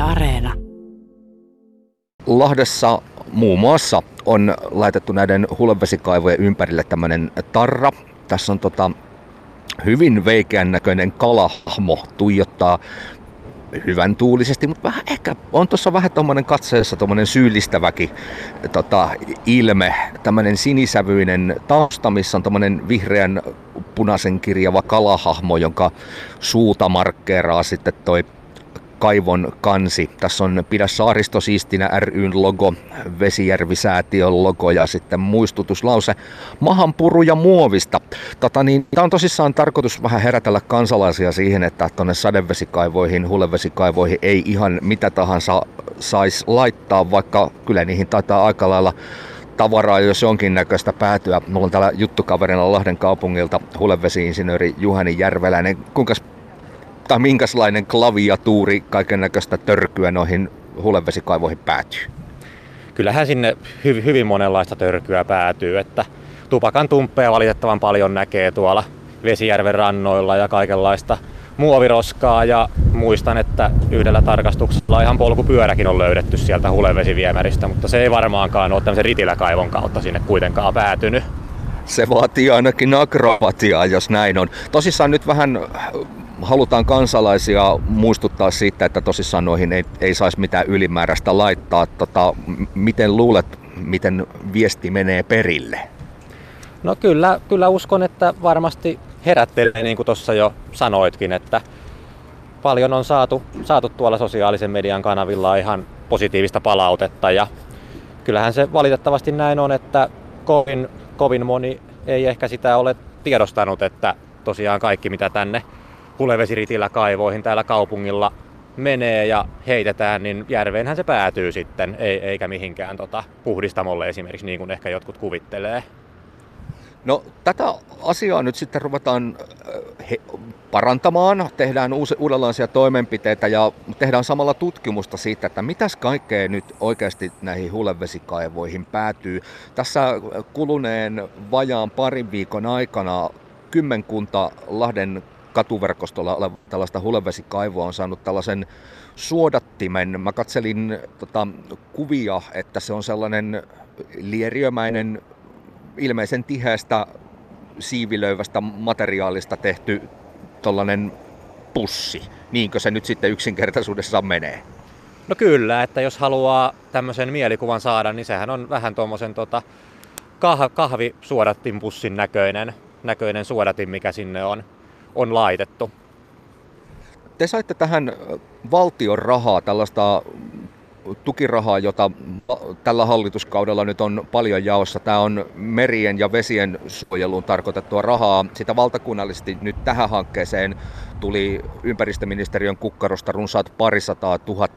Areena. Lahdessa muun muassa on laitettu näiden hulevesikaivojen ympärille tämmöinen tarra. Tässä on hyvin veikeän näköinen kalahahmo tuijottaa hyvän tuulisesti, mutta vähän ehkä on tuossa vähän tommonen katseessa tommonen syyllistäväkin ilme. Tämmönen sinisävyinen tausta, missä on tommonen vihreän punaisen kirjava kalahahmo, jonka suuta markkeeraa sitten toi kaivon kansi. Tässä on Pidä saaristo siistinä ry:n logo, Vesijärvi-säätiön logo ja sitten muistutuslause mahanpuru ja muovista. Tämä on tosissaan tarkoitus vähän herätellä kansalaisia siihen, että tuonne sadevesikaivoihin, hulevesikaivoihin ei ihan mitä tahansa saisi laittaa, vaikka kyllä niihin taitaa aika lailla tavaraa, jos jonkinnäköistä päätyä. Mulla on täällä juttukaverina Lahden kaupungilta hulevesi-insinööri Juhani Järveläinen. Minkälainen klaviatuuri, kaiken näköistä törkyä noihin hulevesikaivoihin päätyy? Kyllähän sinne hyvin monenlaista törkyä päätyy, että tupakan tumppeja valitettavan paljon näkee tuolla Vesijärven rannoilla ja kaikenlaista muoviroskaa, ja muistan, että yhdellä tarkastuksella ihan polkupyöräkin on löydetty sieltä hulevesiviemäristä, mutta se ei varmaankaan ole tämmöisen Ritiläkaivon kautta sinne kuitenkaan päätynyt. Se vaatii ainakin akrobatiaa, jos näin on. Tosissaan nyt vähän halutaan kansalaisia muistuttaa siitä, että tosissaan noihin ei saisi mitään ylimääräistä laittaa. Miten luulet, miten viesti menee perille? No kyllä uskon, että varmasti herättelee, niin kuin tuossa jo sanoitkin, että paljon on saatu tuolla sosiaalisen median kanavilla ihan positiivista palautetta, ja kyllähän se valitettavasti näin on, että kovin moni ei ehkä sitä ole tiedostanut, että tosiaan kaikki mitä tänne hulevesiritiläkaivoihin täällä kaupungilla menee ja heitetään, niin järveenhän se päätyy sitten, eikä mihinkään puhdistamolle esimerkiksi, niin kuin ehkä jotkut kuvittelee. No tätä asiaa nyt sitten ruvetaan parantamaan, tehdään uudenlaisia toimenpiteitä ja tehdään samalla tutkimusta siitä, että mitäs kaikkea nyt oikeasti näihin hulevesikaivoihin päätyy. Tässä kuluneen vajaan parin viikon aikana kymmenkunta Lahden katuverkostolla oleva tällaista hulevesikaivoa on saanut tällaisen suodattimen. Mä katselin kuvia, että se on sellainen lieriömäinen, ilmeisen tiheästä siivilöivästä materiaalista tehty tollainen pussi. Niinkö se nyt sitten yksinkertaisuudessaan menee? No kyllä, että jos haluaa tämmöisen mielikuvan saada, niin sehän on vähän tuommoisen kahvisuodattinpussin näköinen suodatin, mikä sinne on laitettu. Te saitte tähän valtion rahaa, tällaista tukirahaa, jota tällä hallituskaudella nyt on paljon jaossa. Tämä on merien ja vesien suojeluun tarkoitettua rahaa. Sitä valtakunnallisesti nyt tähän hankkeeseen tuli ympäristöministeriön kukkarosta runsaat 200 000.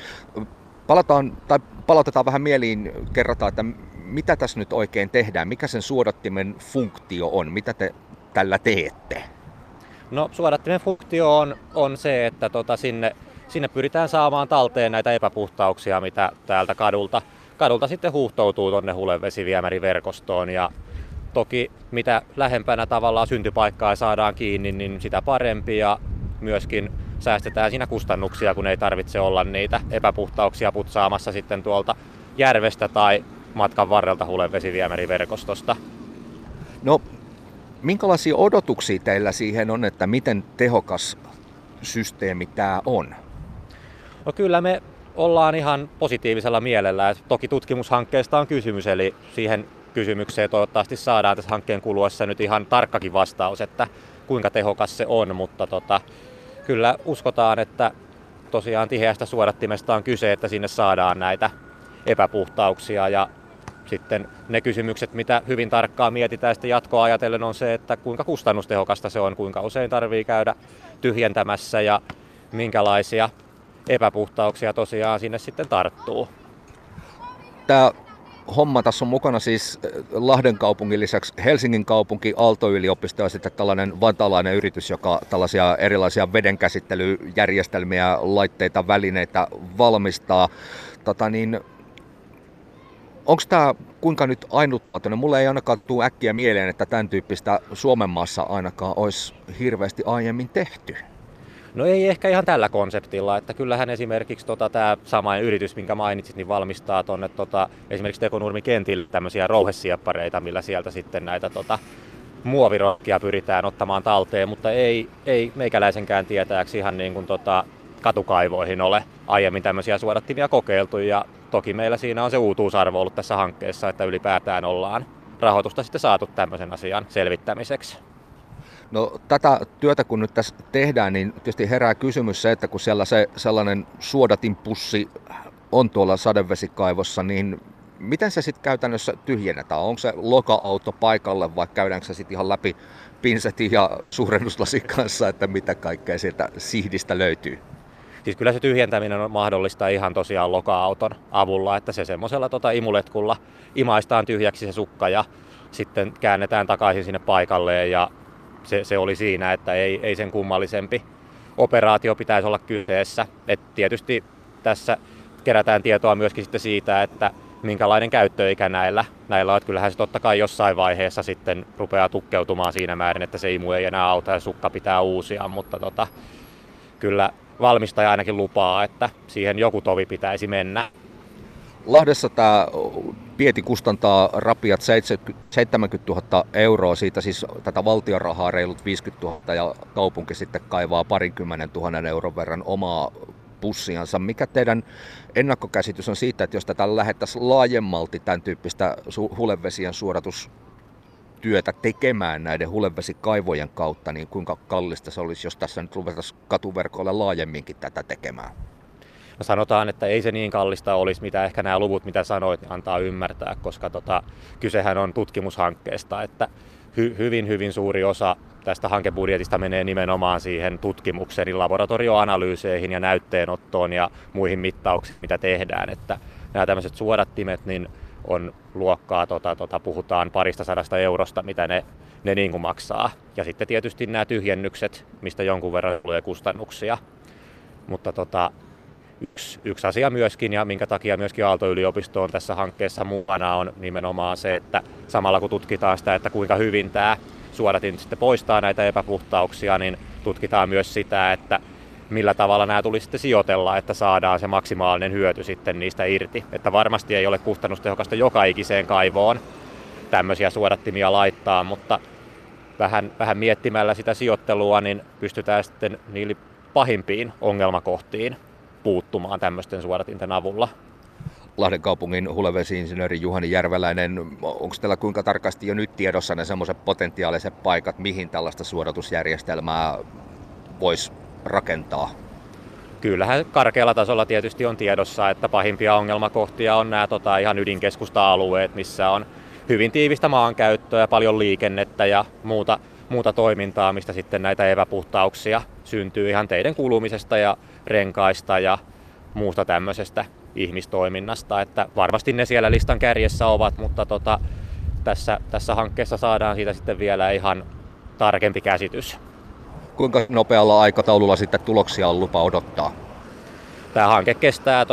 Palautetaan vähän mieliin, kerrataan, että mitä tässä nyt oikein tehdään, mikä sen suodattimen funktio on, mitä te tällä teette? No suodattimen funktio on se, että sinne pyritään saamaan talteen näitä epäpuhtauksia, mitä täältä kadulta sitten huuhtoutuu tuonne hulevesiviemäriverkostoon. Ja toki mitä lähempänä tavallaan syntypaikkaa saadaan kiinni, niin sitä parempi, ja myöskin säästetään siinä kustannuksia, kun ei tarvitse olla niitä epäpuhtauksia putsaamassa sitten tuolta järvestä tai matkan varrelta hulevesiviemäriverkostosta. No, minkälaisia odotuksia teillä siihen on, että miten tehokas systeemi tämä on? No kyllä me ollaan ihan positiivisella mielellä. Toki tutkimushankkeesta on kysymys, eli siihen kysymykseen toivottavasti saadaan tässä hankkeen kuluessa nyt ihan tarkkakin vastaus, että kuinka tehokas se on, mutta kyllä uskotaan, että tosiaan tiheästä suodattimesta on kyse, että sinne saadaan näitä epäpuhtauksia, ja sitten ne kysymykset, mitä hyvin tarkkaan mietitään sitten jatkoa ajatellen, on se, että kuinka kustannustehokasta se on, kuinka usein tarvii käydä tyhjentämässä ja minkälaisia epäpuhtauksia tosiaan sinne sitten tarttuu. Tämä homma tässä on mukana siis Lahden kaupungin lisäksi Helsingin kaupunki, Aalto-yliopisto ja sitten tällainen vantalainen yritys, joka tällaisia erilaisia vedenkäsittelyjärjestelmiä, laitteita, välineitä valmistaa. Onko tämä kuinka nyt ainutlaatuinen? Mulle ei ainakaan tule äkkiä mieleen, että tämän tyyppistä Suomen maassa ainakaan olisi hirveästi aiemmin tehty. No ei ehkä ihan tällä konseptilla, että kyllähän esimerkiksi tämä sama yritys, minkä mainitsit, niin valmistaa tuonne esimerkiksi Tekonurmi-kentille tämmöisiä rouhesieppareita, millä sieltä sitten näitä muovirokkia pyritään ottamaan talteen, mutta ei meikäläisenkään tietääksi ihan niin kuin katukaivoihin ole aiemmin tämmöisiä suodattimia kokeiltu, ja toki meillä siinä on se uutuusarvo ollut tässä hankkeessa, että ylipäätään ollaan rahoitusta sitten saatu tämmöisen asian selvittämiseksi. No tätä työtä kun nyt tässä tehdään, niin tietysti herää kysymys se, että kun siellä se sellainen suodatinpussi on tuolla sadevesikaivossa, niin miten se sitten käytännössä tyhjennetään? Onko se loka-auto paikalle vai käydäänkö se sitten ihan läpi pinsetin ja suurennuslasin kanssa, että mitä kaikkea sieltä sihdistä löytyy? Siis kyllä se tyhjentäminen on mahdollista ihan tosiaan loka-auton avulla, että se semmoisella imuletkulla imaistaan tyhjäksi se sukka ja sitten käännetään takaisin sinne paikalleen, ja se oli siinä, että ei sen kummallisempi operaatio pitäisi olla kyseessä. Et tietysti tässä kerätään tietoa myöskin sitten siitä, että minkälainen käyttöikä näillä on. Kyllähän se totta kai jossain vaiheessa sitten rupeaa tukkeutumaan siinä määrin, että se imu ei enää auta ja sukka pitää uusia, mutta kyllä valmistaja ainakin lupaa, että siihen joku tovi pitäisi mennä. Lahdessa tämä Pieti kustantaa rapiat 70 000 euroa, siitä siis tätä valtion rahaa reilut 50 000 ja kaupunki sitten kaivaa 20 000 euron verran omaa pussiansa. Mikä teidän ennakkokäsitys on siitä, että jos tätä lähdettäisiin laajemmalti tämän tyyppistä hulevesien suodatustyötä tekemään näiden hulevesikaivojen kautta, niin kuinka kallista se olisi, jos tässä nyt ruvettaisiin katuverkoilla laajemminkin tätä tekemään? No sanotaan, että ei se niin kallista olisi, mitä ehkä nämä luvut, mitä sanoit, niin antaa ymmärtää, koska kysehän on tutkimushankkeesta, että hyvin suuri osa tästä hankebudjetista menee nimenomaan siihen tutkimukseen, niin laboratorioanalyyseihin ja näytteenottoon ja muihin mittauksiin, mitä tehdään. Että nämä tämmöiset suodattimet niin on luokkaa, puhutaan 200 eurosta, mitä ne niin kuin maksaa. Ja sitten tietysti nämä tyhjennykset, mistä jonkun verran tulee kustannuksia. Mutta yksi asia myöskin, ja minkä takia myöskin Aalto-yliopisto on tässä hankkeessa mukana, on nimenomaan se, että samalla kun tutkitaan sitä, että kuinka hyvin tämä suodatin sitten poistaa näitä epäpuhtauksia, niin tutkitaan myös sitä, että millä tavalla nämä tulisi sitten sijoitella, että saadaan se maksimaalinen hyöty sitten niistä irti. Että varmasti ei ole kustannustehokasta joka ikiseen kaivoon tämmöisiä suodattimia laittaa, mutta vähän miettimällä sitä sijoittelua, niin pystytään sitten niille pahimpiin ongelmakohtiin puuttumaan tämmöisten suodatinten avulla. Lahden kaupungin hulevesi-insinööri Juhani Järveläinen, onko teillä kuinka tarkasti jo nyt tiedossa ne semmoiset potentiaaliset paikat, mihin tällaista suodatusjärjestelmää voisi rakentaa? Kyllähän karkealla tasolla tietysti on tiedossa, että pahimpia ongelmakohtia on nämä ihan ydinkeskusta-alueet, missä on hyvin tiivistä maankäyttöä, paljon liikennettä ja muuta toimintaa, mistä sitten näitä epäpuhtauksia syntyy ihan teiden kulumisesta ja renkaista ja muusta tämmöisestä ihmistoiminnasta. Että varmasti ne siellä listan kärjessä ovat, mutta tässä hankkeessa saadaan siitä sitten vielä ihan tarkempi käsitys. Kuinka nopealla aikataululla sitten tuloksia on lupa odottaa? Tämä hanke kestää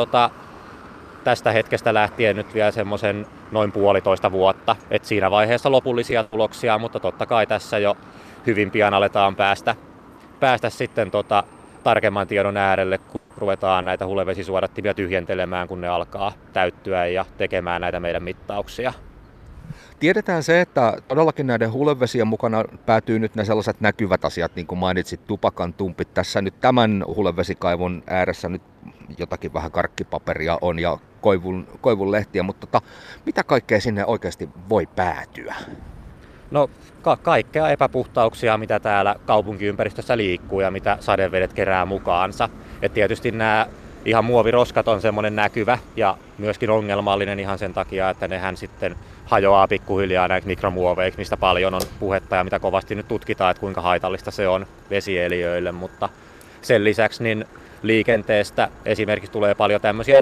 tästä hetkestä lähtien nyt vielä semmoisen noin 1,5 vuotta. Et siinä vaiheessa lopullisia tuloksia, mutta totta kai tässä jo hyvin pian aletaan päästä sitten tarkemman tiedon äärelle, kun ruvetaan näitä hulevesisuodattimia tyhjentelemään, kun ne alkaa täyttyä ja tekemään näitä meidän mittauksia. Tiedetään se, että todellakin näiden hulevesien mukana päätyy nyt ne sellaiset näkyvät asiat, niin kuin mainitsit, tupakan tumpit. Tässä nyt tämän hulevesikaivon ääressä nyt jotakin vähän karkkipaperia on ja koivun lehtiä, mutta mitä kaikkea sinne oikeasti voi päätyä? No kaikkea epäpuhtauksia, mitä täällä kaupunkiympäristössä liikkuu ja mitä sadevedet kerää mukaansa. Et tietysti nämä ihan muoviroskat on semmoinen näkyvä ja myöskin ongelmallinen ihan sen takia, että nehän sitten hajoaa pikkuhiljaa näiksi mikromuoveiksi, mistä paljon on puhetta ja mitä kovasti nyt tutkitaan, että kuinka haitallista se on vesieliöille, mutta sen lisäksi niin liikenteestä esimerkiksi tulee paljon tämmöisiä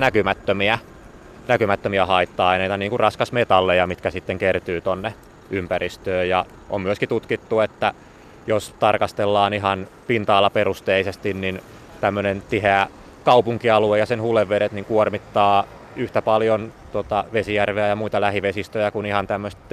näkymättömiä haitta-aineita, niin kuin raskasmetalleja, mitkä sitten kertyy tonne ympäristöön. Ja on myöskin tutkittu, että jos tarkastellaan ihan pinta-alaperusteisesti, niin tämmöinen tiheä kaupunkialue ja sen hulevedet niin kuormittaa yhtä paljon Vesijärveä ja muita lähivesistöjä kuin ihan tämmöiset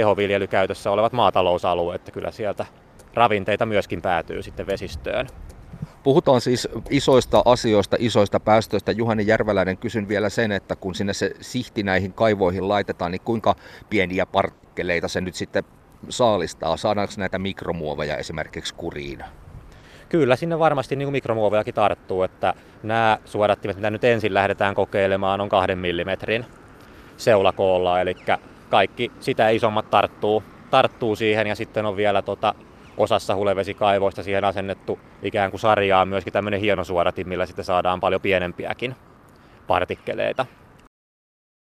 tehoviljelykäytössä olevat maatalousalueet. Että kyllä sieltä ravinteita myöskin päätyy sitten vesistöön. Puhutaan siis isoista asioista, isoista päästöistä. Juhani Järveläinen, kysyn vielä sen, että kun sinne se sihti näihin kaivoihin laitetaan, niin kuinka pieniä parkkeleita se nyt sitten saalistaa? Saadaanko näitä mikromuoveja esimerkiksi kuriin? Kyllä sinne varmasti niin kuin mikromuovejakin tarttuu, että nämä suodattimet, mitä nyt ensin lähdetään kokeilemaan, on 2 millimetrin seulakoolla, eli kaikki sitä isommat tarttuu siihen, ja sitten on vielä osassa hulevesikaivoista siihen asennettu ikään kuin sarjaan myöskin tämmöinen hieno suodatin, millä sitten saadaan paljon pienempiäkin partikkeleita.